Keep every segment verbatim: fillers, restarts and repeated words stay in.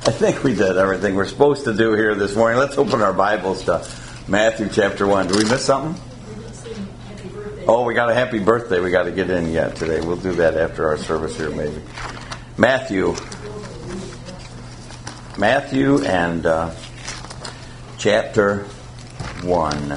I think we did everything we're supposed to do here this morning. Let's open our Bibles to Matthew chapter one. Did we miss something? Oh, we got a happy birthday we got to get in yet today. We'll do that after our service here maybe. Matthew. Matthew and uh, chapter one.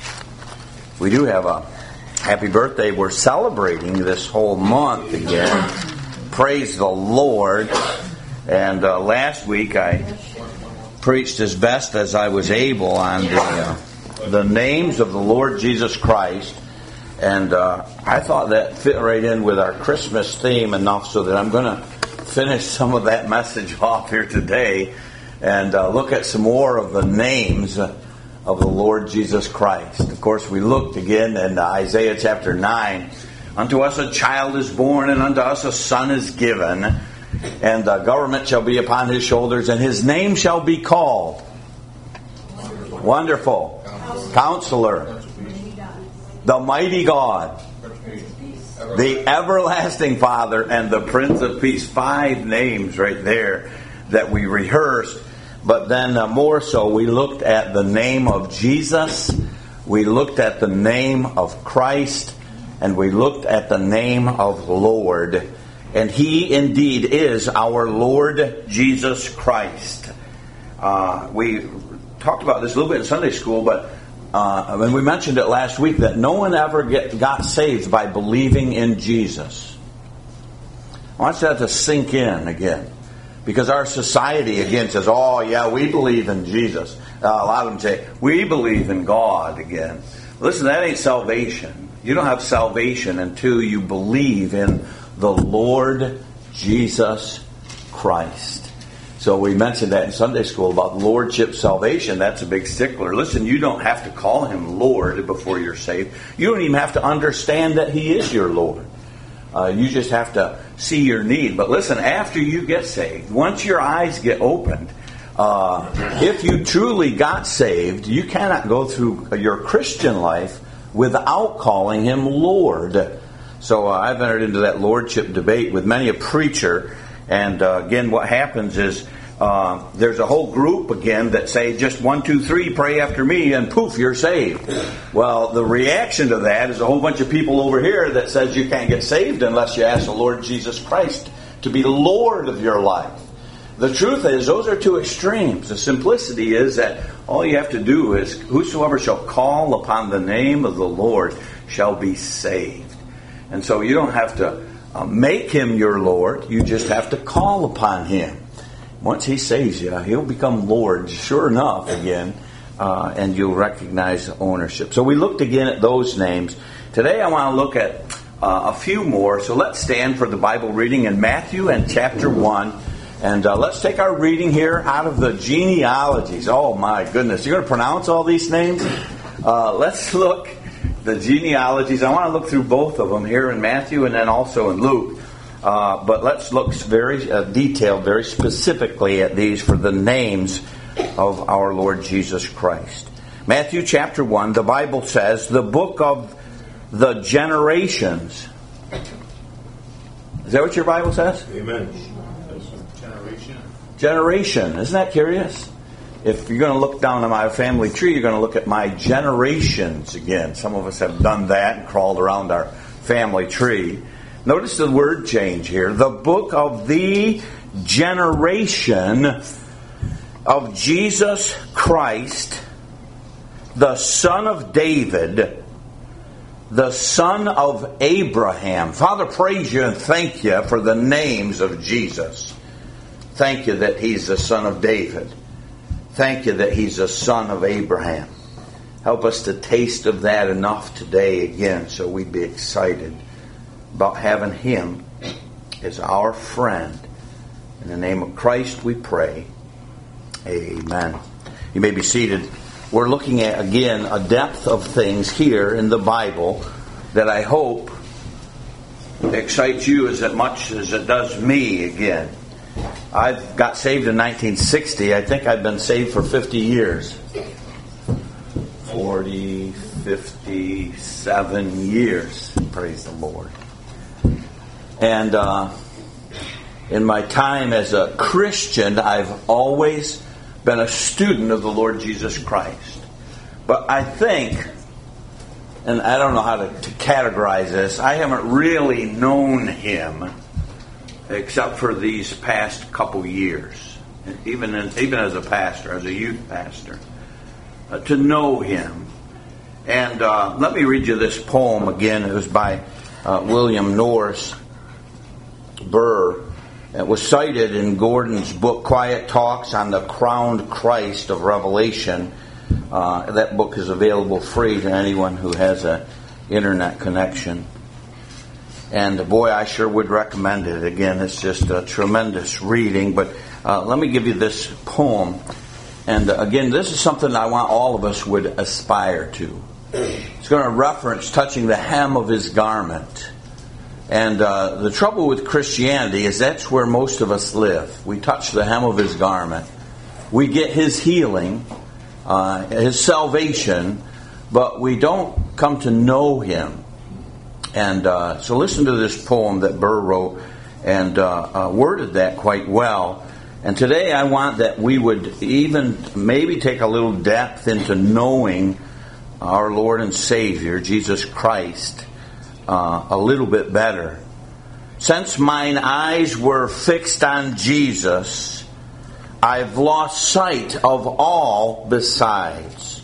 We do have a happy birthday. We're celebrating this whole month again. Praise the Lord. And uh, last week I preached as best as I was able on the, uh, the names of the Lord Jesus Christ. And uh, I thought that fit right in with our Christmas theme enough so that I'm going to finish some of that message off here today and uh, look at some more of the names of the Lord Jesus Christ. Of course, we looked again in Isaiah chapter nine. Unto us a child is born, and unto us a son is given, and the government shall be upon his shoulders, and his name shall be called Wonderful, Counselor, the Mighty God, the Everlasting Father, and the Prince of Peace. Five names right there that we rehearsed. But then uh, more so, we looked at the name of Jesus, we looked at the name of Christ, and we looked at the name of Lord. And He indeed is our Lord Jesus Christ. Uh, we talked about this a little bit in Sunday school, but uh, when we mentioned it last week, that no one ever get, got saved by believing in Jesus. I want that to sink in again. Because our society, again, says, oh, yeah, we believe in Jesus. Uh, a lot of them say, we believe in God again. Listen, that ain't salvation. You don't have salvation until you believe in the Lord Jesus Christ. So we mentioned that in Sunday school about Lordship salvation. That's a big stickler. Listen, you don't have to call Him Lord before you're saved. You don't even have to understand that He is your Lord. Uh, you just have to see your need. But listen, after you get saved, once your eyes get opened, uh, if you truly got saved, you cannot go through your Christian life without calling Him Lord. So uh, I've entered into that lordship debate with many a preacher. And uh, again, what happens is uh, there's a whole group again that say just one, two, three, pray after me, and poof, you're saved. Well, the reaction to that is a whole bunch of people over here that says you can't get saved unless you ask the Lord Jesus Christ to be Lord of your life. The truth is, those are two extremes. The simplicity is that all you have to do is, whosoever shall call upon the name of the Lord shall be saved. And so you don't have to uh, make Him your Lord. You just have to call upon Him. Once He saves you, He'll become Lord, sure enough, again, uh, and you'll recognize ownership. So we looked again at those names. Today I want to look at uh, a few more. So let's stand for the Bible reading in Matthew and chapter one. And uh, let's take our reading here out of the genealogies. Oh my goodness, you're going to pronounce all these names? Uh, let's look the genealogies. I want to look through both of them here in Matthew and then also in Luke. Uh, but let's look very uh, detailed, very specifically at these for the names of our Lord Jesus Christ. Matthew chapter one, the Bible says, the book of the generations. Is that what your Bible says? Amen. Generation. Generation. Isn't that curious? If you're going to look down on my family tree, you're going to look at my generations again. Some of us have done that and crawled around our family tree. Notice the word change here. The book of the generation of Jesus Christ, the son of David, the son of Abraham. Father, praise you and thank you for the names of Jesus. Thank you that He's the son of David. Thank you that He's the son of Abraham. Help us to taste of that enough today again so we'd be excited about having Him as our friend. In the name of Christ we pray. Amen. You may be seated. We're looking at, again, a depth of things here in the Bible that I hope excites you as much as it does me again. I got saved in nineteen sixty. I think I've been saved for fifty years. forty, fifty-seven years. Praise the Lord. And uh, in my time as a Christian, I've always been a student of the Lord Jesus Christ. But I think, and I don't know how to, to categorize this, I haven't really known Him except for these past couple years. Even in, even as a pastor, as a youth pastor, uh, to know Him. And uh, let me read you this poem again. It was by uh, William Norris Burr. It was cited in Gordon's book, Quiet Talks on the Crowned Christ of Revelation. Uh, that book is available free to anyone who has an internet connection. And boy, I sure would recommend it. Again, it's just a tremendous reading. But uh, let me give you this poem. And uh, again, this is something I want all of us would aspire to. It's going to reference touching the hem of His garment. And uh, the trouble with Christianity is that's where most of us live. We touch the hem of His garment. We get His healing, uh, His salvation, but we don't come to know Him. And uh, so listen to this poem that Burr wrote and uh, uh, worded that quite well. And today I want that we would even maybe take a little depth into knowing our Lord and Savior, Jesus Christ, uh, a little bit better. Since mine eyes were fixed on Jesus, I've lost sight of all besides.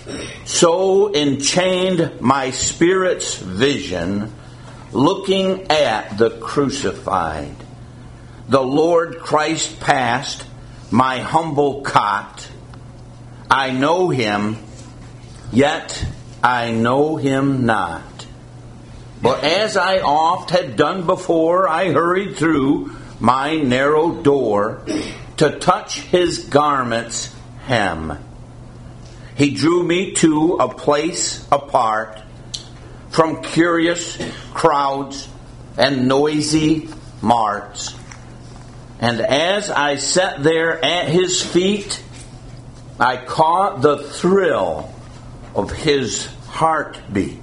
So enchained my spirit's vision, looking at the crucified. The Lord Christ passed my humble cot. I know Him, yet I know Him not. But as I oft had done before, I hurried through my narrow door to touch His garment's hem. He drew me to a place apart from curious crowds and noisy marts. And as I sat there at His feet, I caught the thrill of His heartbeat.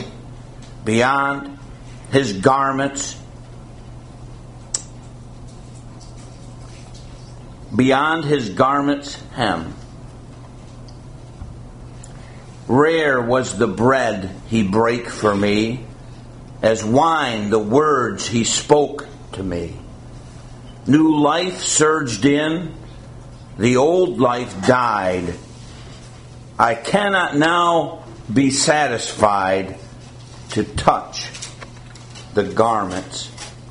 Beyond His garments, beyond His garment's hem. Rare was the bread He brake for me, as wine the words He spoke to me. New life surged in, the old life died. I cannot now be satisfied to touch the garment's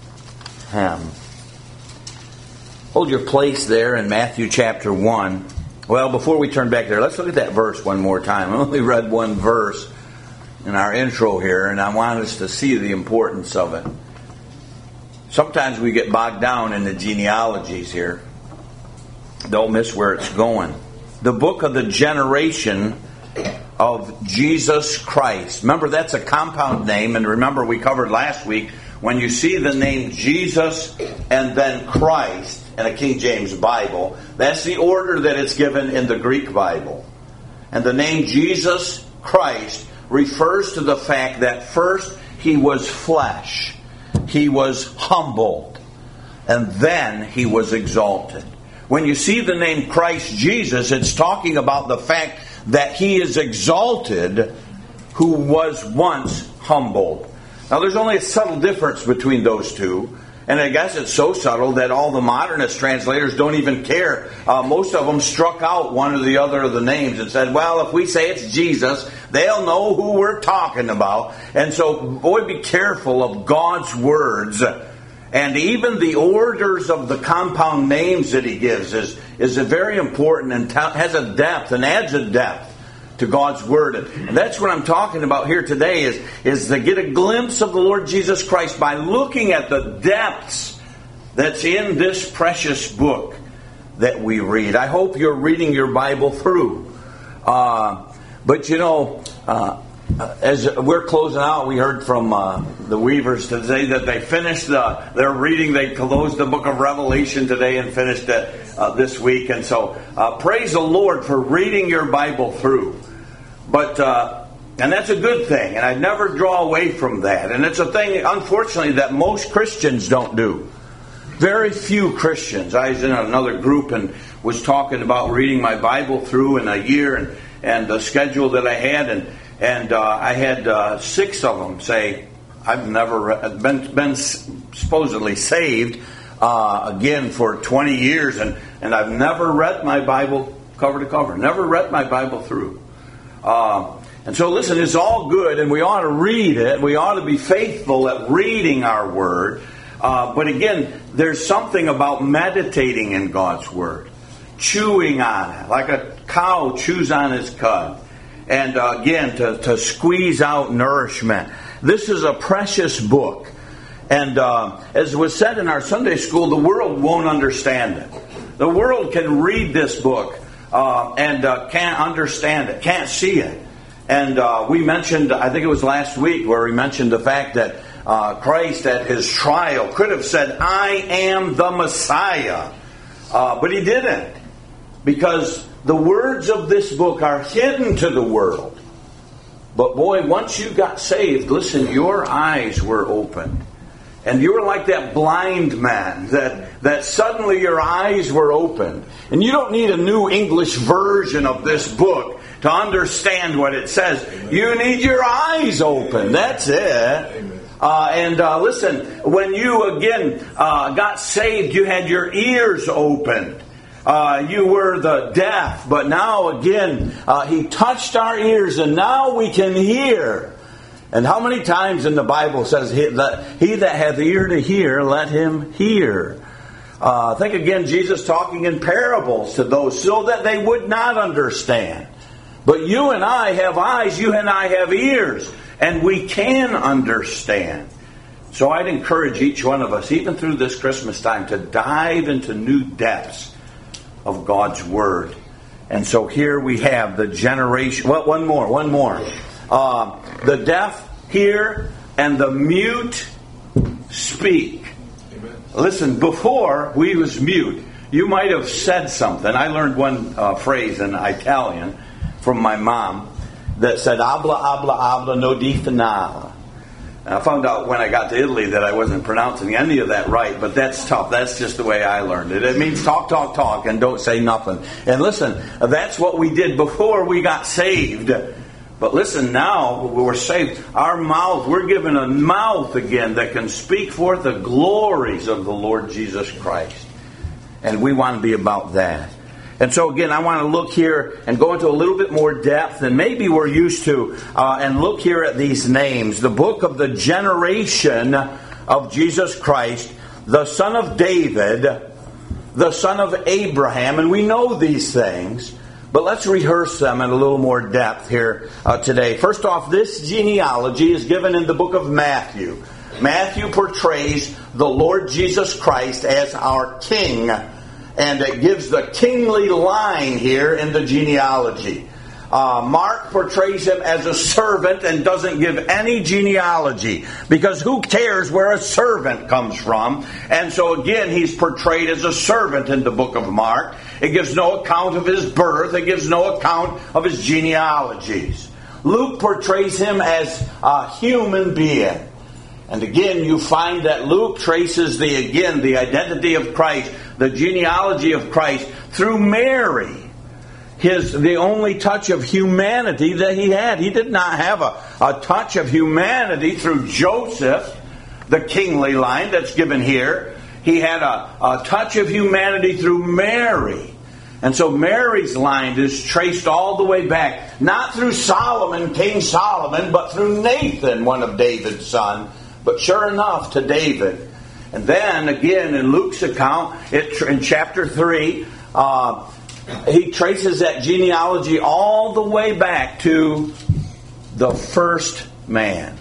hem. Hold your place there in Matthew chapter one. Well, before we turn back there, let's look at that verse one more time. I only read one verse in our intro here, and I want us to see the importance of it. Sometimes we get bogged down in the genealogies here. Don't miss where it's going. The book of the generation of Jesus Christ. Remember, that's a compound name, and remember we covered last week, when you see the name Jesus and then Christ in a King James Bible, that's the order that it's given in the Greek Bible. And the name Jesus Christ refers to the fact that first He was flesh. He was humbled. And then He was exalted. When you see the name Christ Jesus, it's talking about the fact that He is exalted who was once humbled. Now there's only a subtle difference between those two. And I guess it's so subtle that all the modernist translators don't even care. Uh, most of them struck out one or the other of the names and said, well, if we say it's Jesus, they'll know who we're talking about. And so, boy, be careful of God's words. And even the orders of the compound names that He gives is, is a very important and t- has a depth and adds a depth to God's Word. And that's what I'm talking about here today is, is to get a glimpse of the Lord Jesus Christ by looking at the depths that's in this precious book that we read. I hope you're reading your Bible through. Uh, but you know, uh, as we're closing out, we heard from uh, the Weavers today that they finished the, their reading. They closed the book of Revelation today and finished it uh, this week. And so uh, praise the Lord for reading your Bible through. But, uh, and that's a good thing. And I never draw away from that. And it's a thing, unfortunately, that most Christians don't do. very few Christians. I was in another group and was talking about reading my Bible through in a year and, and the schedule that I had, and and uh, I had uh, six of them say, I've never re- been, been supposedly saved uh, again for twenty years, and, and I've never read my Bible cover to cover, never read my Bible through. Uh, and so listen, it's all good, and we ought to read it. We ought to be faithful at reading our Word. Uh, but again, there's something about meditating in God's Word, chewing on it, like a cow chews on its cud. And uh, again, to, to squeeze out nourishment. This is a precious book. And uh, as was said in our Sunday school, the world won't understand it. The world can read this book uh, and uh, can't understand it, can't see it. And uh, we mentioned, I think it was last week, where we mentioned the fact that uh, Christ at his trial could have said, I am the Messiah. Uh, but he didn't. Because the words of this book are hidden to the world. But boy, once you got saved, listen, your eyes were opened. And you were like that blind man, that, that suddenly your eyes were opened. And you don't need a new English version of this book to understand what it says. Amen. You need your eyes open. That's it. Uh, and uh, listen, when you again uh, got saved, you had your ears opened. Uh, you were the deaf, but now again, uh, He touched our ears, and now we can hear. And how many times in the Bible says, He that, he that hath ear to hear, let him hear. Uh, think again, Jesus talking in parables to those so that they would not understand. But you and I have eyes, you and I have ears, and we can understand. So I'd encourage each one of us, even through this Christmas time, to dive into new depths of God's Word. And so here we have the generation. Well, one more, one more. Uh, the deaf hear and the mute speak. Amen. Listen, before we was mute, you might have said something. I learned one uh, phrase in Italian from my mom that said, "Habla, habla, habla, no di finale." I found out when I got to Italy that I wasn't pronouncing any of that right, but that's tough. That's just the way I learned it. It means talk, talk, talk, and don't say nothing. And listen, that's what we did before we got saved. But listen, now we're saved. Our mouth, we're given a mouth again that can speak forth the glories of the Lord Jesus Christ. And we want to be about that. And so again, I want to look here and go into a little bit more depth than maybe we're used to, uh, and look here at these names. The book of the generation of Jesus Christ, the son of David, the son of Abraham, and we know these things, but let's rehearse them in a little more depth here uh, today. First off, this genealogy is given in the book of Matthew. Matthew portrays the Lord Jesus Christ as our king. And it gives the kingly line here in the genealogy. Uh, Mark portrays him as a servant and doesn't give any genealogy. Because who cares where a servant comes from? And so again, he's portrayed as a servant in the book of Mark. It gives no account of his birth. It gives no account of his genealogies. Luke portrays him as a human being. And again, you find that Luke traces the again the identity of Christ, the genealogy of Christ, through Mary. His the only touch of humanity that he had. He did not have a, a touch of humanity through Joseph, the kingly line that's given here. He had a, a touch of humanity through Mary. And so Mary's line is traced all the way back, not through Solomon, King Solomon, but through Nathan, one of David's sons. But sure enough, to David. And then, again, in Luke's account, it, in chapter three, uh, he traces that genealogy all the way back to the first man,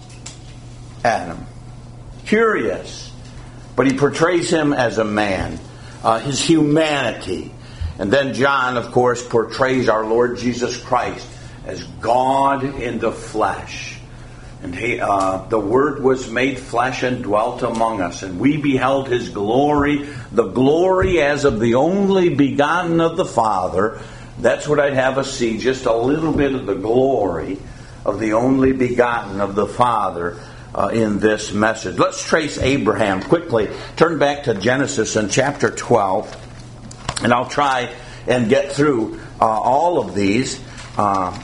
Adam. Curious. But he portrays him as a man, uh, his humanity. And then John, of course, portrays our Lord Jesus Christ as God in the flesh. And he, uh, the Word was made flesh and dwelt among us. And we beheld His glory, the glory as of the only begotten of the Father. That's what I'd have us see, just a little bit of the glory of the only begotten of the Father, uh, in this message. Let's trace Abraham quickly. Turn back to Genesis in chapter twelve, and I'll try and get through uh, all of these uh,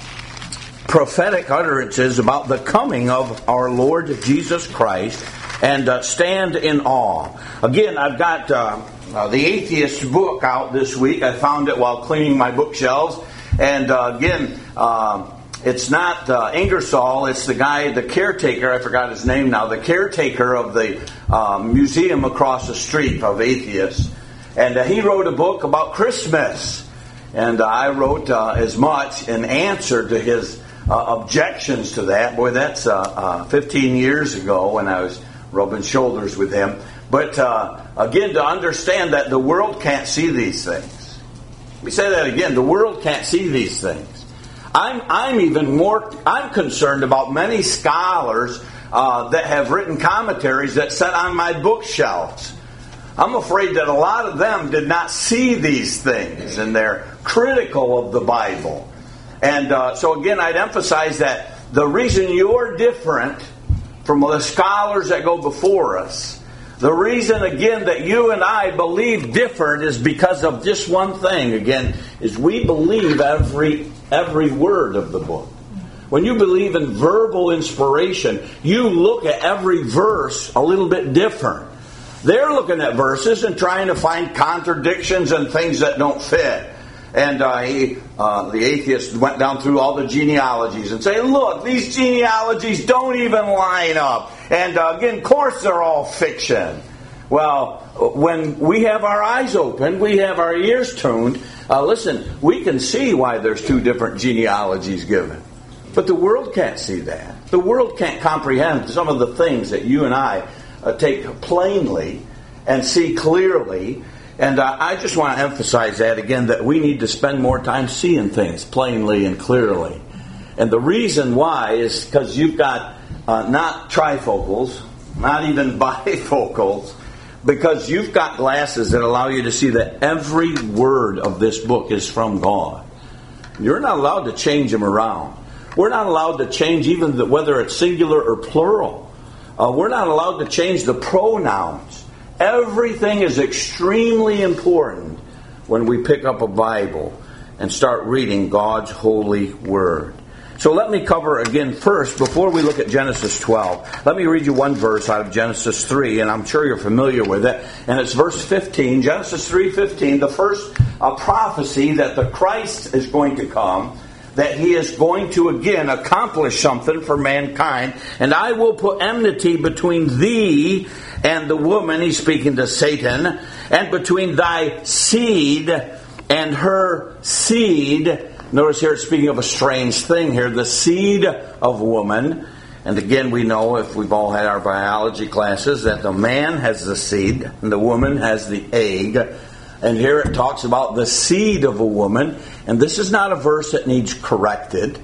prophetic utterances about the coming of our Lord Jesus Christ, and uh, stand in awe. Again, I've got uh, uh, the Atheist book out this week. I found it while cleaning my bookshelves. And uh, again, uh, it's not uh, Ingersoll, it's the guy, the caretaker, I forgot his name now, the caretaker of the uh, museum across the street of atheists. And uh, he wrote a book about Christmas. And uh, I wrote uh, as much in answer to his uh, objections to that. Boy, that's uh, uh, fifteen years ago when I was rubbing shoulders with him. But uh, again, to understand that the world can't see these things. Let me say that again. The world can't see these things. I'm, I'm even more, I'm concerned about many scholars uh, that have written commentaries that sit on my bookshelves. I'm afraid that a lot of them did not see these things, and they're critical of the Bible. And uh, so again, I'd emphasize that the reason you're different from the scholars that go before us, the reason, again, that you and I believe different is because of just one thing, again, is we believe every every word of the book. When you believe in verbal inspiration, you look at every verse a little bit different. They're looking at verses and trying to find contradictions and things that don't fit. And uh, he, uh, the atheist went down through all the genealogies and say, look, these genealogies don't even line up. And uh, again, of course, they're all fiction. Well, when we have our eyes open, we have our ears tuned, uh, listen, we can see why there's two different genealogies given. But the world can't see that. The world can't comprehend some of the things that you and I uh, take plainly and see clearly. And uh, I just want to emphasize that again, that we need to spend more time seeing things plainly and clearly. And the reason why is because you've got uh, not trifocals, not even bifocals, because you've got glasses that allow you to see that every word of this book is from God. You're not allowed to change them around. We're not allowed to change even the, whether it's singular or plural. Uh, we're not allowed to change the pronouns. Everything is extremely important when we pick up a Bible and start reading God's holy word. So let me cover again first, before we look at Genesis twelve, let me read you one verse out of Genesis three, and I'm sure you're familiar with it. And it's verse fifteen, Genesis three fifteen, the first uh, prophecy that the Christ is going to come, that he is going to again accomplish something for mankind. And I will put enmity between thee and the woman, he's speaking to Satan, and between thy seed and her seed. Notice here it's speaking of a strange thing here, the seed of woman. And again, we know, if we've all had our biology classes, that the man has the seed and the woman has the egg. And here it talks about the seed of a woman. And this is not a verse that needs corrected.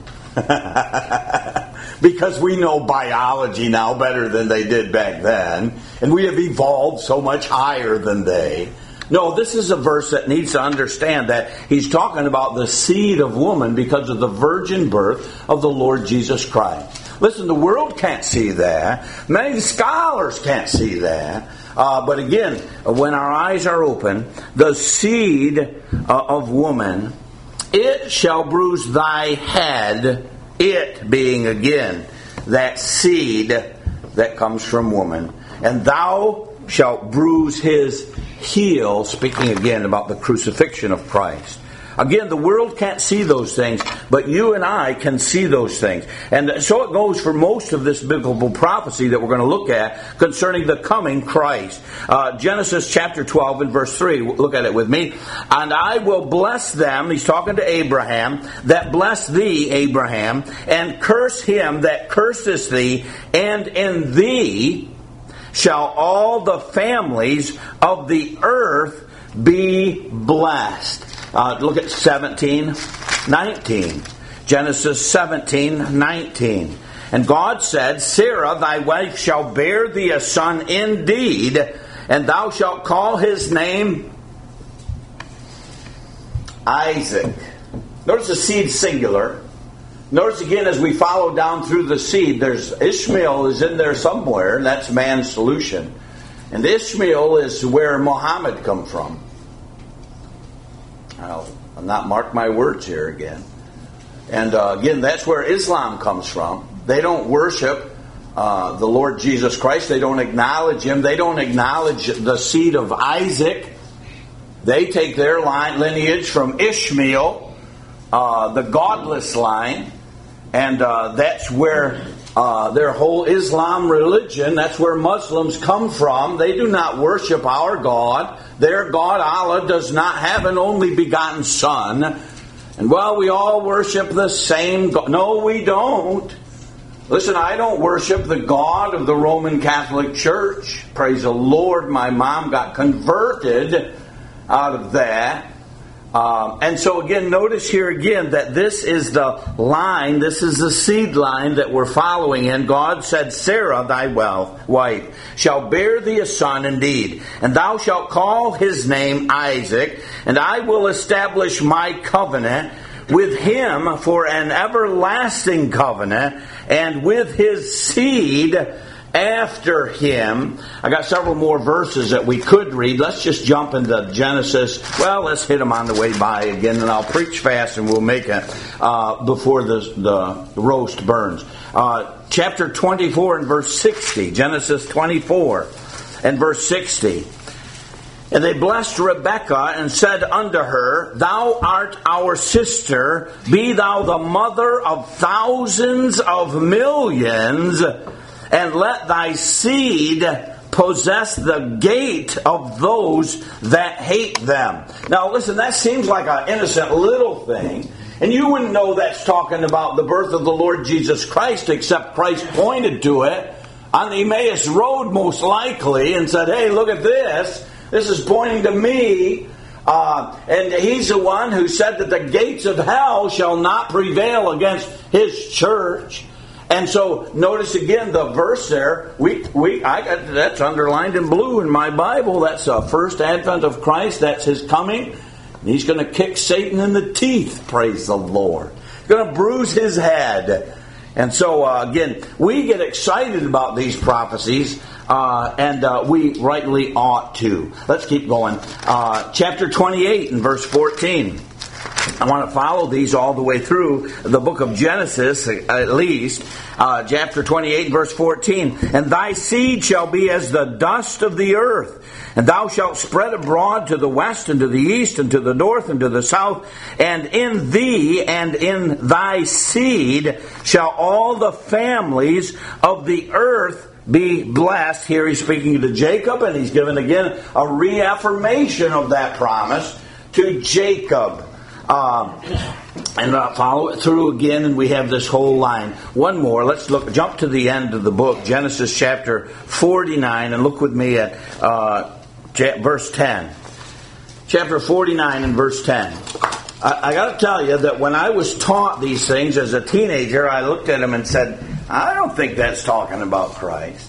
Because we know biology now better than they did back then. And we have evolved so much higher than they. No, this is a verse that needs to understand that he's talking about the seed of woman because of the virgin birth of the Lord Jesus Christ. Listen, the world can't see that. Many scholars can't see that. Uh, but again, when our eyes are open, the seed uh, of woman, it shall bruise thy head, it being again that seed that comes from woman, and thou shalt bruise his heel, speaking again about the crucifixion of Christ. Again, the world can't see those things, but you and I can see those things. And so it goes for most of this biblical prophecy that we're going to look at concerning the coming Christ. Uh, Genesis chapter twelve and verse three, look at it with me. And I will bless them, he's talking to Abraham, that bless thee, Abraham, and curse him that curseth thee, and in thee shall all the families of the earth be blessed. Uh, look at seventeen nineteen. Genesis seventeen nineteen. And God said, Sarah, thy wife, shall bear thee a son indeed, and thou shalt call his name Isaac. Notice the seed singular. Notice again as we follow down through the seed, there's Ishmael is in there somewhere, and that's man's solution. And Ishmael is where Muhammad come from. I'll, I'll not mark my words here again. And uh, again, that's where Islam comes from. They don't worship uh, the Lord Jesus Christ. They don't acknowledge Him. They don't acknowledge the seed of Isaac. They take their line, lineage from Ishmael, uh, the godless line. And uh, that's where uh, their whole Islam religion, that's where Muslims come from. They do not worship our God. Their God, Allah, does not have an only begotten Son. And well, we all worship the same God. No, we don't. Listen, I don't worship the God of the Roman Catholic Church. Praise the Lord, my mom got converted out of that. Um, and so again, notice here again that this is the line, this is the seed line that we're following in. God said, Sarah, thy wife, shall bear thee a son indeed, and thou shalt call his name Isaac, and I will establish my covenant with him for an everlasting covenant, and with his seed after him. I got several more verses that we could read. Let's just jump into Genesis. Well, let's hit them on the way by again, and I'll preach fast and we'll make it uh, before the, the roast burns. Uh, chapter twenty-four and verse sixty. Genesis twenty-four and verse sixty. And they blessed Rebekah and said unto her, Thou art our sister, be thou the mother of thousands of millions, and let thy seed possess the gate of those that hate them. Now listen, that seems like an innocent little thing. And you wouldn't know that's talking about the birth of the Lord Jesus Christ, except Christ pointed to it on the Emmaus Road most likely and said, hey, look at this. This is pointing to me. Uh, and he's the one who said that the gates of hell shall not prevail against his church. And so, notice again the verse there. We we I got that's underlined in blue in my Bible. That's the first advent of Christ. That's his coming. And he's going to kick Satan in the teeth. Praise the Lord. He's going to bruise his head. And so uh, again, we get excited about these prophecies, uh, and uh, we rightly ought to. Let's keep going. Uh, chapter twenty-eight and verse fourteen. I want to follow these all the way through the book of Genesis, at least. Uh, chapter twenty-eight, verse fourteen. And thy seed shall be as the dust of the earth, and thou shalt spread abroad to the west and to the east and to the north and to the south. And in thee and in thy seed shall all the families of the earth be blessed. Here he's speaking to Jacob, and he's given again a reaffirmation of that promise to Jacob. Um, and I'll follow it through again, and we have this whole line. One more. Let's look. Jump to the end of the book, Genesis chapter forty-nine, and look with me at uh, verse ten. Chapter forty-nine and verse ten. I, I got to tell you that when I was taught these things as a teenager, I looked at them and said, I don't think that's talking about Christ.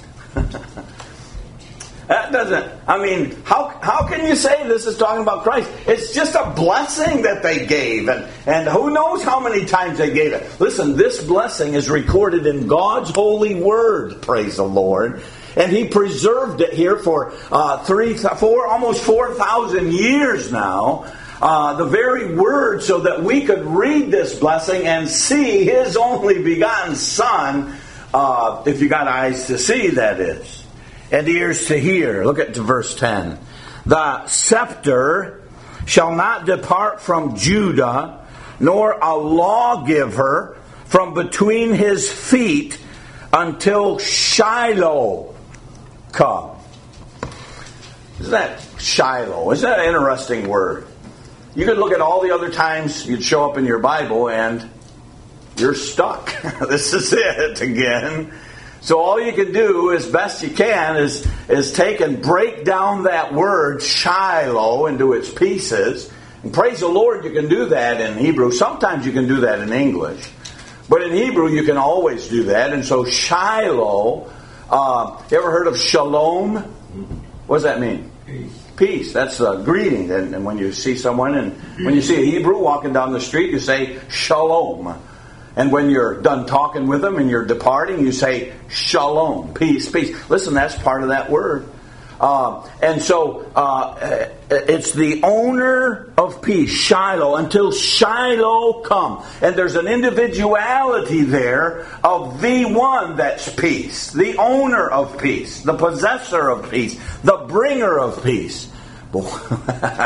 That doesn't, I mean, how how can you say this is talking about Christ? It's just a blessing that they gave, and, and who knows how many times they gave it. Listen, this blessing is recorded in God's holy word, praise the Lord. And He preserved it here for uh, three, four, almost four thousand years now. Uh, the very word, so that we could read this blessing and see His only begotten Son, uh, if you got eyes to see, that is. And ears to hear. Look at verse ten. The scepter shall not depart from Judah, nor a lawgiver from between his feet, until Shiloh come. Isn't that Shiloh? Isn't that an interesting word? You could look at all the other times you'd show up in your Bible and you're stuck. This is it again. So all you can do, as best you can, is, is take and break down that word Shiloh into its pieces. And praise the Lord, you can do that in Hebrew. Sometimes you can do that in English. But in Hebrew, you can always do that. And so Shiloh, uh, you ever heard of shalom? What does that mean? Peace. Peace. That's a greeting. And, and when you see someone, and when you see a Hebrew walking down the street, you say shalom. And when you're done talking with them and you're departing, you say, shalom, peace, peace. Listen, that's part of that word. Uh, and so uh, it's the owner of peace, Shiloh, until Shiloh come. And there's an individuality there of the one that's peace, the owner of peace, the possessor of peace, the bringer of peace. Oh,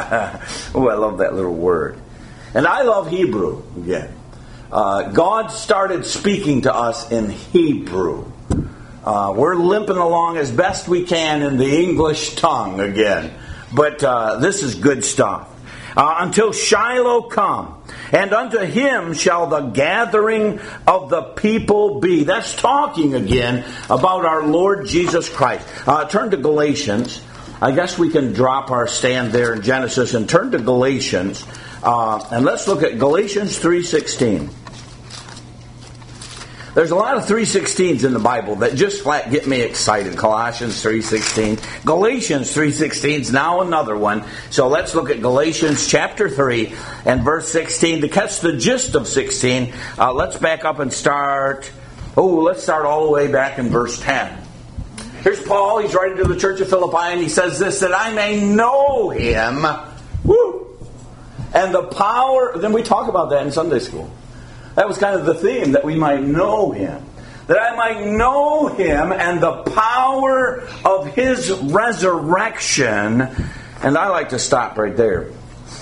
I love that little word. And I love Hebrew again. Uh, God started speaking to us in Hebrew. Uh, we're limping along as best we can in the English tongue again. But uh, this is good stuff. Uh, until Shiloh come, and unto him shall the gathering of the people be. That's talking again about our Lord Jesus Christ. Uh, turn to Galatians. I guess we can drop our stand there in Genesis and turn to Galatians. Uh, and let's look at Galatians three sixteen. There's a lot of three sixteens in the Bible that just flat get me excited. Colossians three sixteen. Galatians three sixteen is now another one. So let's look at Galatians chapter three and verse sixteen. To catch the gist of sixteen, uh, let's back up and start. Oh, let's start all the way back in verse ten. Here's Paul. He's writing to the church of Philippi, and he says this, that I may know him. Woo! And the power. Then we talk about that in Sunday school. That was kind of the theme, that we might know him. That I might know him and the power of his resurrection. And I like to stop right there.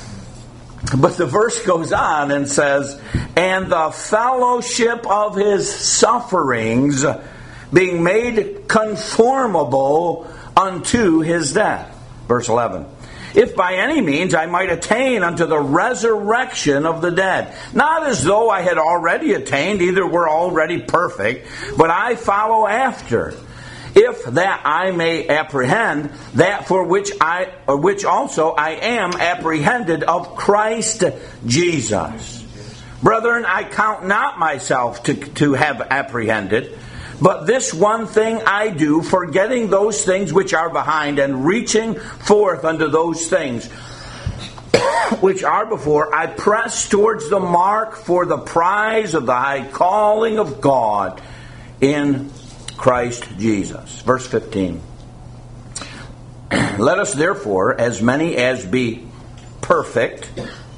But the verse goes on and says, and the fellowship of his sufferings, being made conformable unto his death. Verse eleven. If by any means I might attain unto the resurrection of the dead. Not as though I had already attained, either were already perfect, but I follow after. If that I may apprehend that for which I, or which also I am apprehended of Christ Jesus. Brethren, I count not myself to, to have apprehended, but this one thing I do, forgetting those things which are behind, and reaching forth unto those things which are before, I press towards the mark for the prize of the high calling of God in Christ Jesus. Verse fifteen. Let us therefore, as many as be perfect.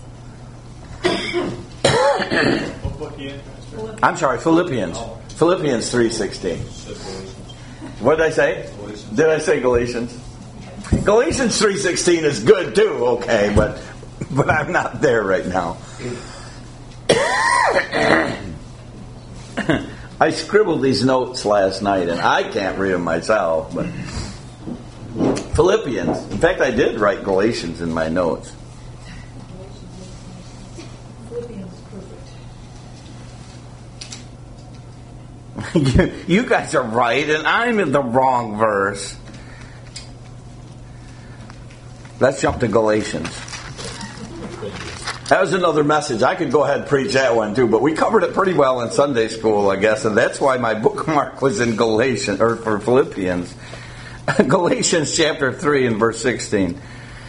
I'm sorry, Philippians. Philippians three sixteen. What did I say? Did I say Galatians? Galatians three sixteen is good too, okay, but but I'm not there right now. I scribbled these notes last night, and I can't read them myself, but Philippians. In fact, I did write Galatians in my notes. You guys are right, and I'm in the wrong verse. Let's jump to Galatians. That was another message. I could go ahead and preach that one too, but we covered it pretty well in Sunday school, I guess, and that's why my bookmark was in Galatians, or for Philippians. Galatians chapter three and verse sixteen.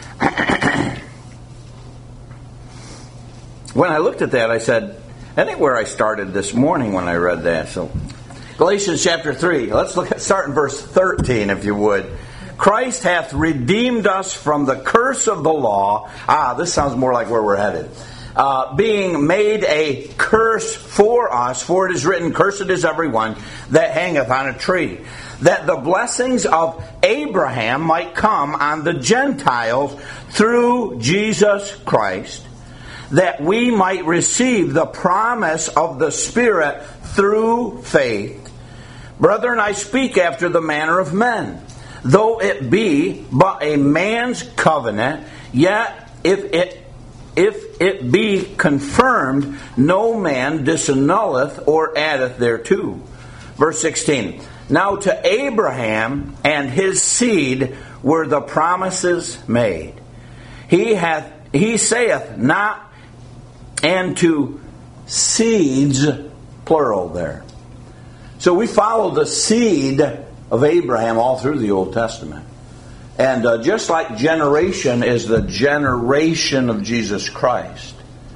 When I looked at that, I said, I think where I started this morning when I read that. So, Galatians chapter three. Let's look at start in verse thirteen, if you would. Christ hath redeemed us from the curse of the law. Ah, this sounds more like where we're headed. Uh, being made a curse for us, for it is written, cursed is everyone that hangeth on a tree, that the blessings of Abraham might come on the Gentiles through Jesus Christ, that we might receive the promise of the Spirit through faith. Brethren, I speak after the manner of men. Though it be but a man's covenant, yet if it if it be confirmed, no man disannulleth or addeth thereto. Verse sixteen. Now to Abraham and his seed were the promises made. He hath he saith not, and to seeds, plural there. So we follow the seed of Abraham all through the Old Testament. And uh, just like generation is the generation of Jesus Christ,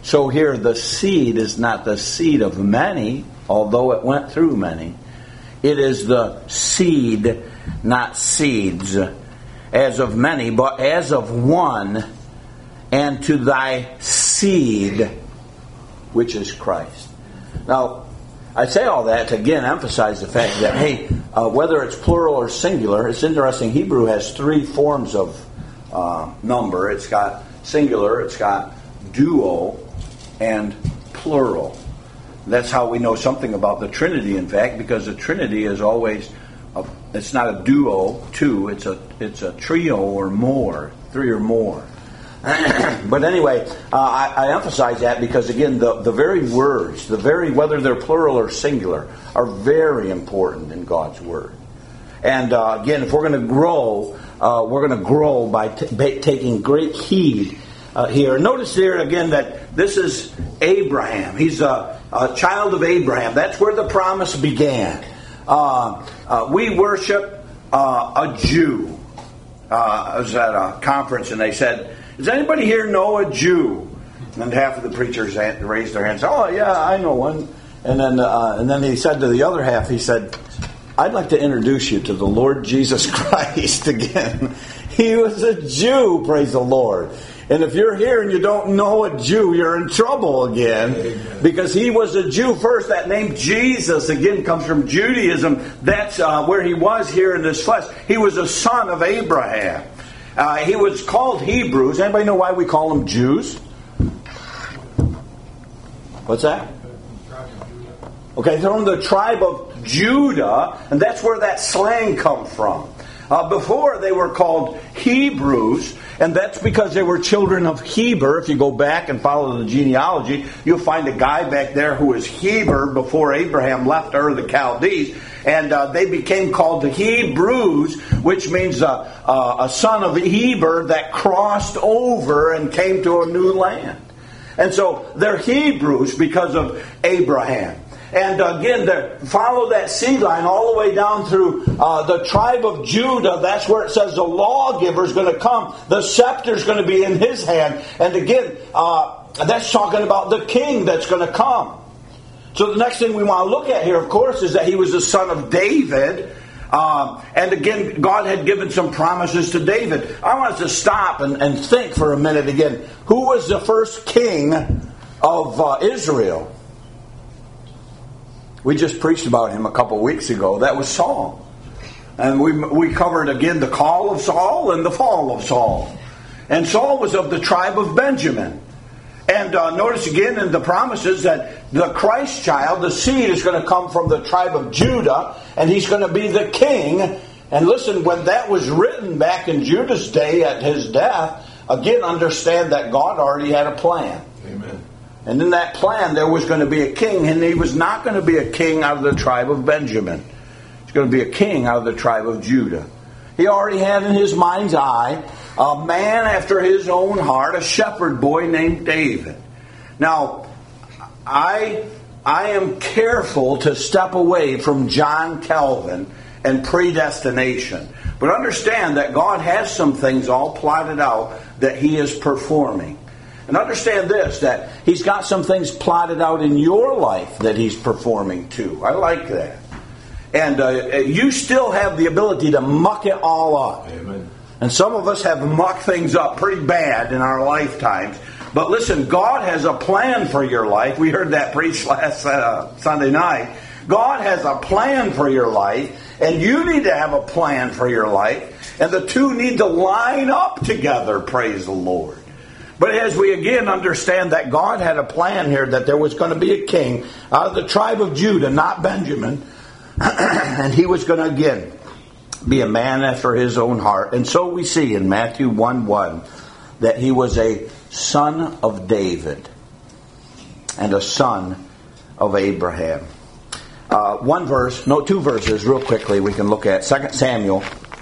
So here the seed is not the seed of many, although it went through many. It is the seed, not seeds, as of many, but as of one, and to thy seed, which is Christ. Now, I say all that to again emphasize the fact that, hey, uh, whether it's plural or singular, it's interesting. Hebrew has three forms of uh, number. It's got singular, it's got duo, and plural. That's how we know something about the Trinity, in fact, because the Trinity is always, a, it's not a duo, two, it's a it's a trio or more, three or more. But anyway, uh, I, I emphasize that because, again, the, the very words, the very, whether they're plural or singular, are very important in God's Word. And uh, again, if we're going to grow, uh, we're going to grow by t- by taking great heed uh, here. Notice here, again, that this is Abraham. He's a, a child of Abraham. That's where the promise began. Uh, uh, we worship uh, a Jew. Uh, I was at a conference and they said, does anybody here know a Jew? And half of the preachers raised their hands. Oh, yeah, I know one. And then uh, and then he said to the other half, he said, I'd like to introduce you to the Lord Jesus Christ again. He was a Jew, praise the Lord. And if you're here and you don't know a Jew, you're in trouble again. Amen. Because he was a Jew first. That name Jesus, again, comes from Judaism. That's uh, where he was here in this flesh. He was a son of Abraham. Uh, he was called Hebrews. Anybody know why we call them Jews? What's that? Okay, they're from the tribe of Judah, and that's where that slang comes from. Uh, before they were called Hebrews, and that's because they were children of Heber. If you go back and follow the genealogy, you'll find a guy back there who was Heber before Abraham left Ur of the Chaldees. And uh, they became called the Hebrews, which means uh, uh, a son of Heber that crossed over and came to a new land. And so they're Hebrews because of Abraham. And again, they follow that seed line all the way down through uh, the tribe of Judah. That's where it says the lawgiver is going to come. The scepter is going to be in his hand. And again, uh, that's talking about the king that's going to come. So the next thing we want to look at here, of course, is that he was the son of David. Uh, and again, God had given some promises to David. I want us to stop and, and think for a minute again. Who was the first king of uh, Israel? We just preached about him a couple weeks ago. That was Saul. And we we covered again the call of Saul and the fall of Saul. And Saul was of the tribe of Benjamin. And uh, notice again in the promises that the Christ child, the seed, is going to come from the tribe of Judah, and he's going to be the king. And listen, when that was written back in Judah's day at his death, again, understand that God already had a plan. Amen. And in that plan, there was going to be a king, and he was not going to be a king out of the tribe of Benjamin. He's going to be a king out of the tribe of Judah. He already had in his mind's eye a man after his own heart, a shepherd boy named David. Now, I I am careful to step away from John Calvin and predestination. But understand that God has some things all plotted out that he is performing. And understand this, that he's got some things plotted out in your life that he's performing too. I like that. And uh, you still have the ability to muck it all up. Amen. And some of us have mucked things up pretty bad in our lifetimes. But listen, God has a plan for your life. We heard that preached last uh, Sunday night. God has a plan for your life, and you need to have a plan for your life. And the two need to line up together, praise the Lord. But as we again understand that God had a plan here, that there was going to be a king out of the tribe of Judah, not Benjamin, and he was going to again be a man after his own heart. And so we see in Matthew one one that he was a son of David and a son of Abraham. Uh, one verse, no, two verses real quickly we can look at. Second Samuel.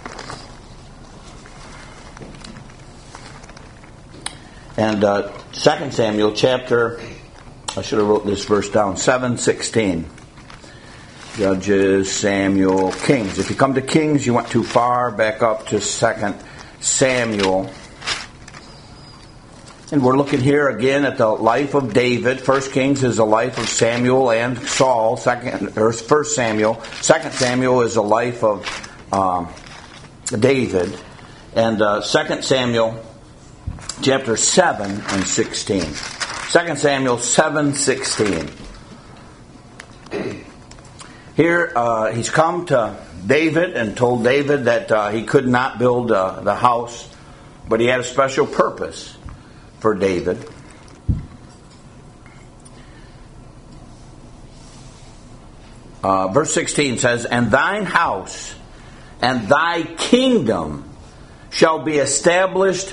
And uh, Second Samuel chapter, I should have wrote this verse down, seven sixteen. Judges, Samuel, Kings. If you come to Kings, you went too far. Back up to Second Samuel. And we're looking here again at the life of David. First Kings is the life of Samuel and Saul. Second, or First Samuel. Second Samuel is the life of um, David. And uh, Second Samuel, chapter seven and sixteen. Second Samuel seven sixteen. Here uh, he's come to David and told David that uh, he could not build uh, the house, but he had a special purpose for David. Uh, verse sixteen says, "And thine house and thy kingdom shall be established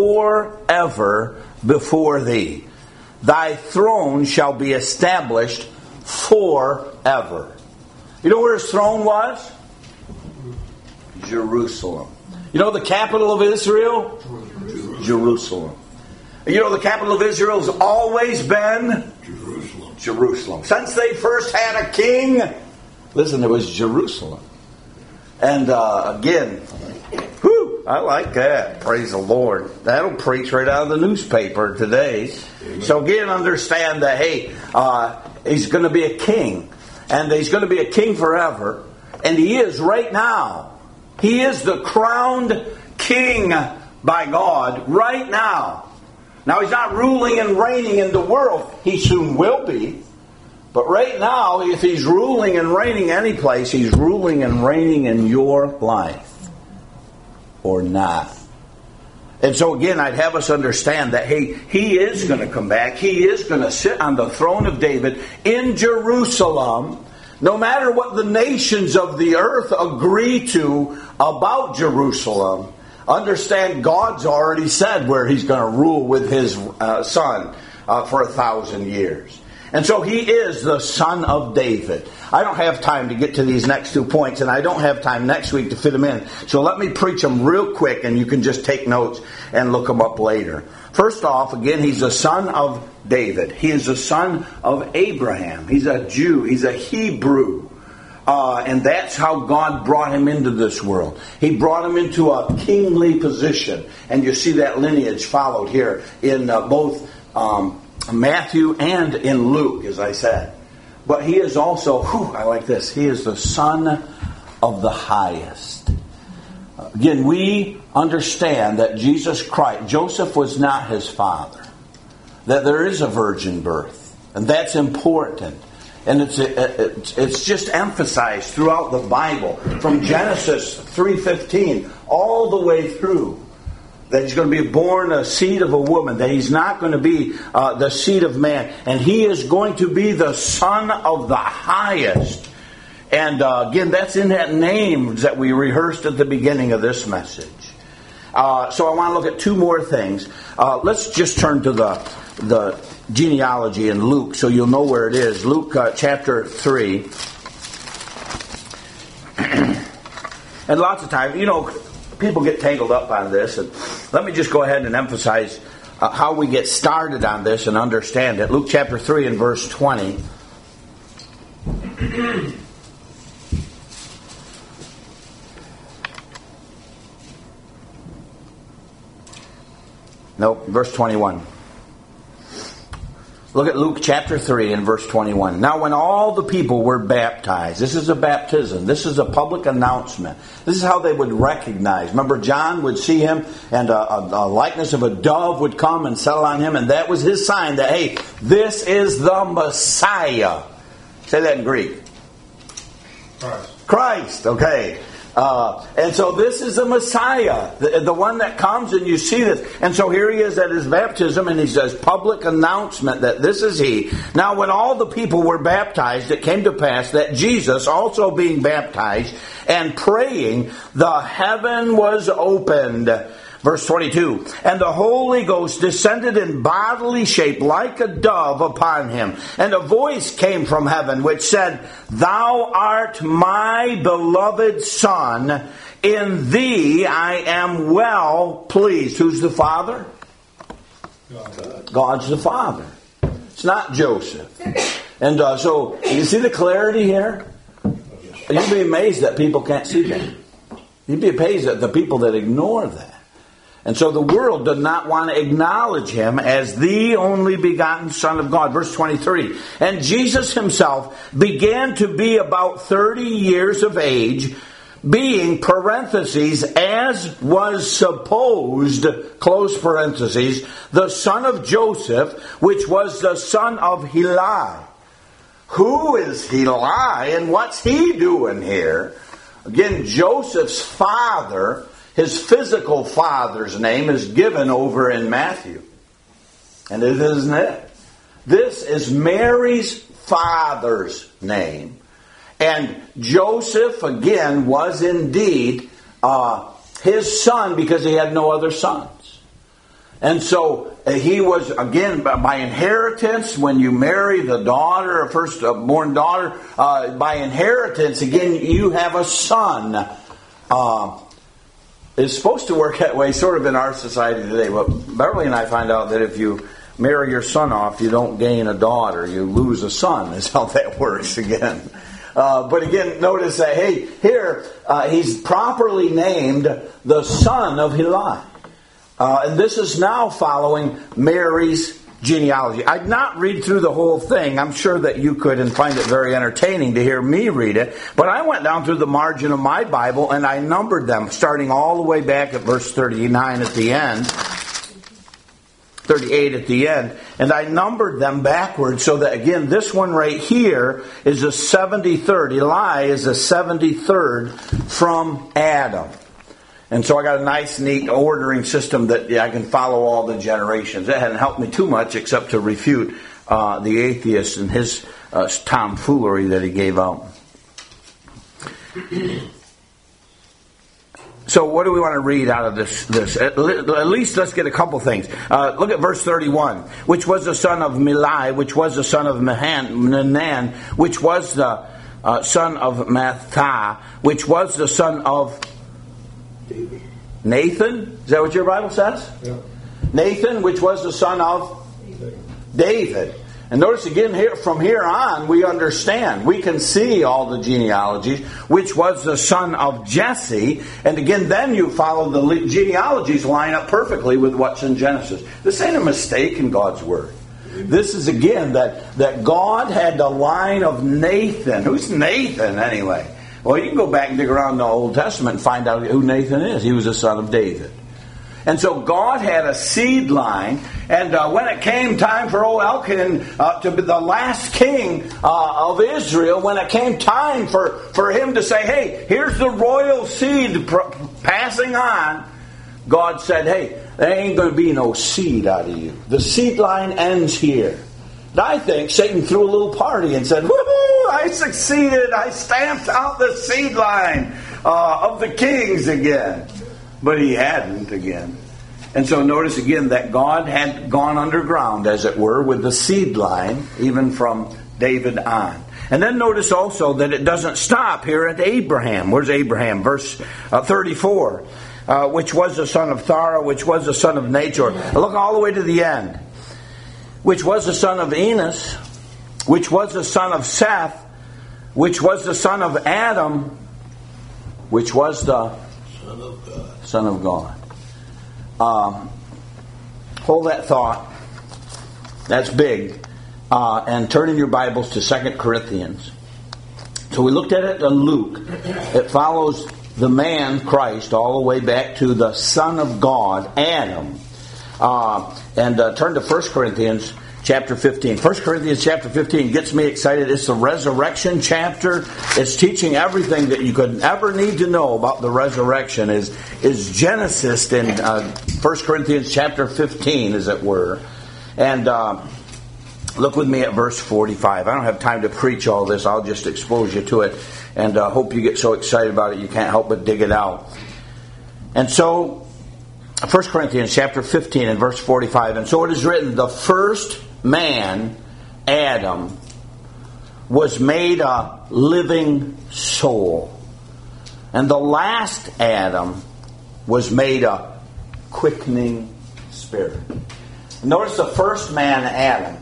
forever before thee. Thy throne shall be established forever." You know where his throne was? Jerusalem. You know the capital of Israel? Jerusalem. Jerusalem. You know the capital of Israel has always been? Jerusalem. Jerusalem. Since they first had a king, listen, it was Jerusalem. And uh, again, whew, I like that. Praise the Lord. That'll preach right out of the newspaper today. Amen. So again, understand that, hey, uh, he's going to be a king. And he's going to be a king forever. And he is right now. He is the crowned king by God right now. Now, he's not ruling and reigning in the world. He soon will be. But right now, if he's ruling and reigning any place, he's ruling and reigning in your life. Or not. And so again, I'd have us understand that, hey, he is going to come back. He is going to sit on the throne of David in Jerusalem. No matter what the nations of the earth agree to about Jerusalem, understand God's already said where he's going to rule with his uh, son uh, for a thousand years. And so he is the son of David. I don't have time to get to these next two points, and I don't have time next week to fit them in. So let me preach them real quick, and you can just take notes and look them up later. First off, again, he's the son of David. He is the son of Abraham. He's a Jew. He's a Hebrew. Uh, and that's how God brought him into this world. He brought him into a kingly position. And you see that lineage followed here in uh, both um, Matthew and in Luke, as I said. But he is also, whew, I like this, he is the son of the highest. Again, we understand that Jesus Christ, Joseph was not his father. That there is a virgin birth. And that's important. And it's it's just emphasized throughout the Bible, from Genesis three fifteen all the way through, that he's going to be born a seed of a woman, that he's not going to be uh, the seed of man, and he is going to be the son of the highest. And uh, again, that's in that name that we rehearsed at the beginning of this message. Uh, so I want to look at two more things. Uh, let's just turn to the the genealogy in Luke, so you'll know where it is. Luke uh, chapter three. And lots of times, you know, people get tangled up on this. And let me just go ahead and emphasize uh, how we get started on this and understand it. Luke chapter three and verse twenty. Nope, verse twenty-one. Look at Luke chapter three and verse twenty-one. Now when all the people were baptized, this is a baptism, this is a public announcement. This is how they would recognize. Remember, John would see him, and a, a, a likeness of a dove would come and settle on him, and that was his sign that, hey, this is the Messiah. Say that in Greek. Christ. Christ, okay. Uh, and so this is the Messiah, the, the one that comes, and you see this. And so here he is at his baptism, and he says, public announcement that this is he. Now when all the people were baptized, it came to pass that Jesus, also being baptized and praying, the heaven was opened. Verse twenty-two, and the Holy Ghost descended in bodily shape like a dove upon him. And a voice came from heaven which said, Thou art my beloved Son, in thee I am well pleased. Who's the Father? God. God's the Father. It's not Joseph. And uh, so, you see the clarity here? You'd be amazed that people can't see that. You'd be amazed at the people that ignore that. And so the world did not want to acknowledge him as the only begotten Son of God. Verse twenty-three. And Jesus himself began to be about thirty years of age, being, parentheses, as was supposed, close parentheses, the son of Joseph, which was the son of Heli. Who is Heli and what's he doing here? Again, Joseph's father, his physical father's name is given over in Matthew. And it isn't it. This is Mary's father's name. And Joseph, again, was indeed uh, his son because he had no other sons. And so uh, he was, again, by inheritance, when you marry the daughter, a first-born daughter, uh, by inheritance, again, you have a son. Uh, it's supposed to work that way sort of in our society today. But Beverly and I find out that if you marry your son off, you don't gain a daughter. You lose a son is how that works again. Uh, but again, notice that, hey, here, uh, he's properly named the son of Heli. Uh, and this is now following Mary's genealogy. I'd not read through the whole thing. I'm sure that you could and find it very entertaining to hear me read it. But I went down through the margin of my Bible and I numbered them, starting all the way back at verse thirty-nine at the end. thirty-eight at the end, and I numbered them backwards so that, again, this one right here is a seventy-third. Eli is a seventy-third from Adam. And so I got a nice, neat ordering system that yeah, I can follow all the generations. That hadn't helped me too much except to refute uh, the atheist and his uh, tomfoolery that he gave out. So what do we want to read out of this? This At, at least let's get a couple things. Uh, look at verse thirty-one. Which was the son of Milai, which was the son of Menan, which was the uh, son of Mattha, which was the son of Nathan. Is that what your Bible says? Yeah. Nathan, which was the son of David. And notice again here, from here on, we understand. We can see all the genealogies, which was the son of Jesse. And again, then you follow the genealogies line up perfectly with what's in Genesis. This ain't a mistake in God's Word. This is again that, that God had the line of Nathan. Who's Nathan anyway? Well, you can go back and dig around the Old Testament and find out who Nathan is. He was the son of David. And so God had a seed line, and uh, when it came time for old Elkanah uh, to be the last king uh, of Israel, when it came time for, for him to say, hey, here's the royal seed pr- passing on, God said, hey, there ain't going to be no seed out of you. The seed line ends here. And I think Satan threw a little party and said, woohoo, I succeeded. I stamped out the seed line uh, of the kings again. But he hadn't again. And so notice again that God had gone underground, as it were, with the seed line, even from David on. And then notice also that it doesn't stop here at Abraham. Where's Abraham? Verse uh, thirty-four. Uh, which was the son of Thara, which was the son of Nachor. Look all the way to the end. Which was the son of Enos, which was the son of Seth, which was the son of Adam, which was the Son of God. Son of God. Um, hold that thought. That's big. Uh, and turn in your Bibles to Second Corinthians. So we looked at it in Luke. It follows the man, Christ, all the way back to the Son of God, Adam. Uh, and uh, turn to First Corinthians chapter fifteen. First Corinthians chapter fifteen gets me excited. It's the resurrection chapter. It's teaching everything that you could ever need to know about the resurrection. Is is Genesis in uh, First Corinthians chapter fifteen, as it were. And uh, look with me at verse forty-five. I don't have time to preach all this. I'll just expose you to it. And I uh, hope you get so excited about it you can't help but dig it out. And so, First Corinthians chapter fifteen and verse forty-five. And so it is written, the first man, Adam, was made a living soul. And the last Adam was made a quickening spirit. Notice the first man, Adam,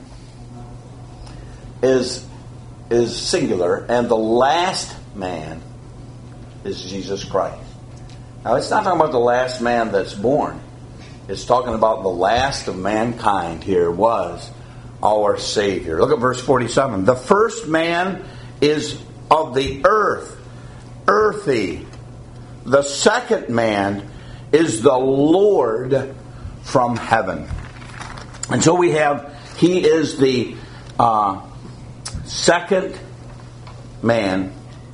is, is singular, and the last man is Jesus Christ. Now, it's not talking about the last man that's born. is talking about the last of mankind here was our Savior. Look at verse forty-seven. The first man is of the earth, earthy. The second man is the Lord from heaven. And so we have, he is the uh, second man,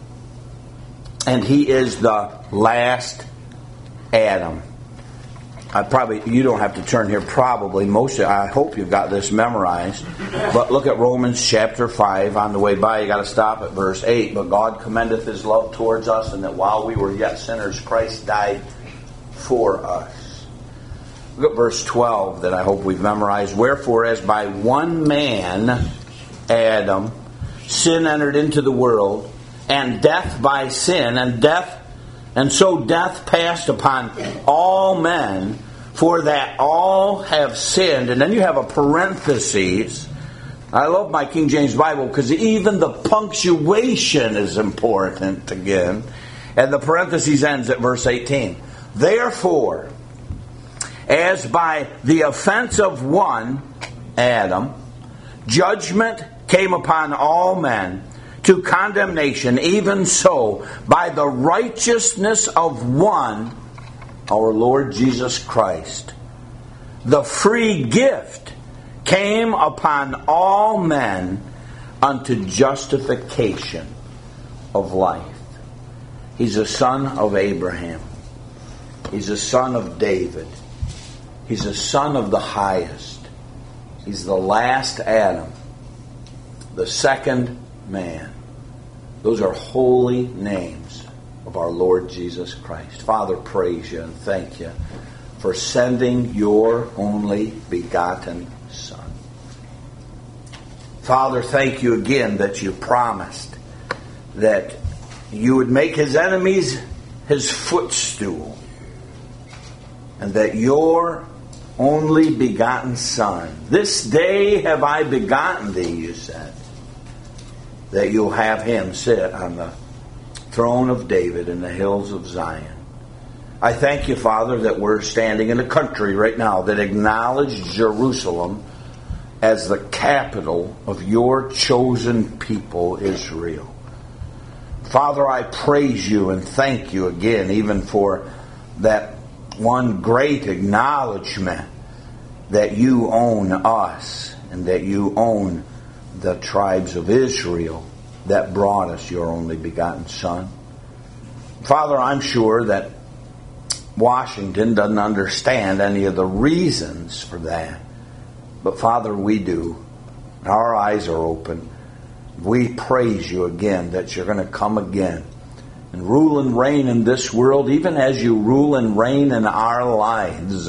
and he is the last Adam. I probably, you don't have to turn here probably. Most of, I hope you've got this memorized. But look at Romans chapter five. On the way by, you got to stop at verse eight. But God commendeth his love towards us, and that while we were yet sinners, Christ died for us. Look at verse twelve that I hope we've memorized. Wherefore, as by one man, Adam, sin entered into the world, and death by sin, and death And so death passed upon all men, for that all have sinned. And then you have a parenthesis. I love my King James Bible because even the punctuation is important again. And the parenthesis ends at verse eighteen. Therefore, as by the offense of one, Adam, judgment came upon all men to condemnation, even so, by the righteousness of one, our Lord Jesus Christ, the free gift came upon all men unto justification of life. He's a son of Abraham. He's a son of David. He's a son of the highest. He's the last Adam, the second man. Those are holy names of our Lord Jesus Christ. Father, praise you and thank you for sending your only begotten Son. Father, thank you again that you promised that you would make his enemies his footstool, and that your only begotten Son, this day have I begotten thee, you said, that you'll have him sit on the throne of David in the hills of Zion. I thank you, Father, that we're standing in a country right now that acknowledges Jerusalem as the capital of your chosen people, Israel. Father, I praise you and thank you again, even for that one great acknowledgement that you own us and that you own the tribes of Israel that brought us your only begotten Son. Father, I'm sure that Washington doesn't understand any of the reasons for that. But Father, we do. Our eyes are open. We praise you again that you're going to come again and rule and reign in this world, even as you rule and reign in our lives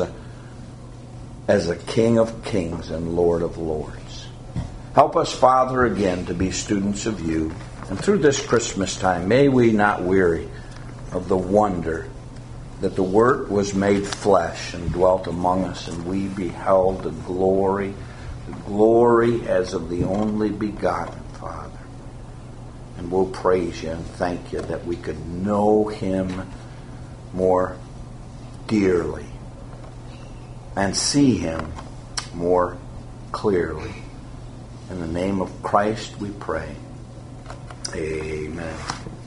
as a King of kings and Lord of lords. Help us, Father, again to be students of you. And through this Christmas time, may we not weary of the wonder that the Word was made flesh and dwelt among us, and we beheld the glory, the glory as of the only begotten Father. And we'll praise you and thank you that we could know him more dearly and see him more clearly. In the name of Christ we pray. Amen.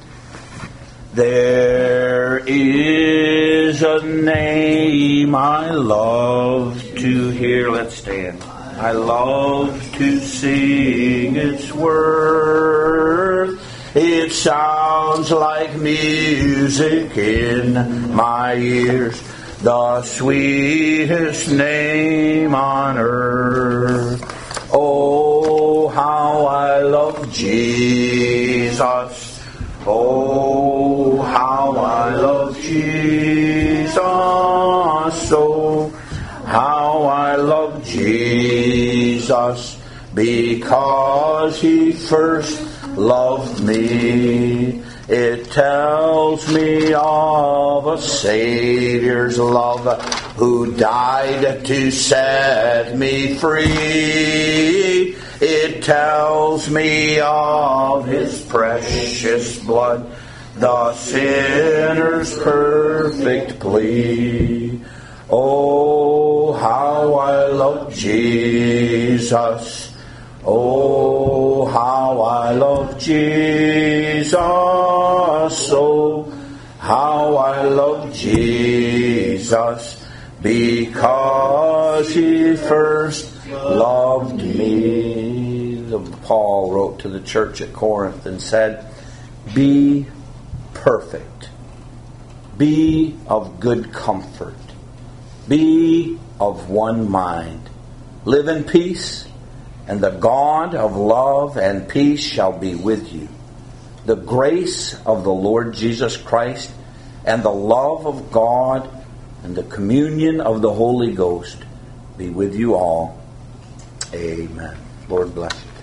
There is a name I love to hear. Let's stand. I love to sing its worth. It sounds like music in my ears. The sweetest name on earth. Oh, how I love Jesus. Oh, how I love Jesus. Oh, how I love Jesus. Because he first loved me. It tells me of a Savior's love who died to set me free. It tells me of his precious blood, the sinner's perfect plea. Oh, how I love Jesus. Oh, how I love Jesus. Oh, how I love Jesus. Because He first loved me. Paul wrote to the church at Corinth and said, be perfect. Be of good comfort. Be of one mind. Live in peace, and the God of love and peace shall be with you. The grace of the Lord Jesus Christ and the love of God and the communion of the Holy Ghost be with you all. Amen. Lord bless you.